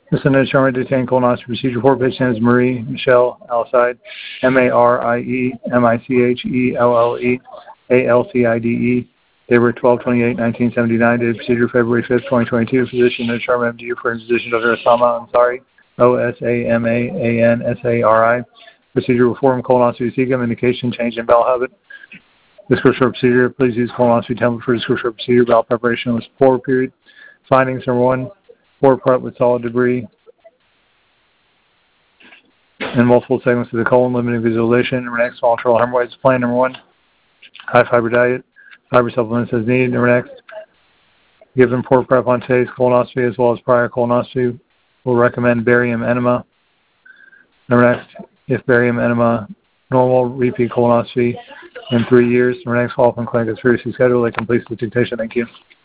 This is an determined detained colonoscopy procedure for patient is Marie Michelle Alcide, MARIE, Date of birth 12/28/1979. Date of procedure February 5th, 2022. Physician determined MD for physician Dr. Osama Ansari, OSAMAANSARI. Procedure reform colonoscopy cecum. Indication change in bowel habit. Description of procedure. Please use colonoscopy template for description of procedure. Bowel preparation was forward period. Findings number 1. Forward part with solid debris and multiple segments of the colon, limiting visualization. Number next, small internal hemorrhoids. Plan number 1. High fiber diet. Fiber supplements as needed. Number next, given poor prep on today's colonoscopy as well as prior colonoscopy, we'll recommend barium enema. Number next, if barium enema normal, repeat colonoscopy in 3 years. Number next, follow-up in clinic is previously scheduled. That completes the dictation. Thank you.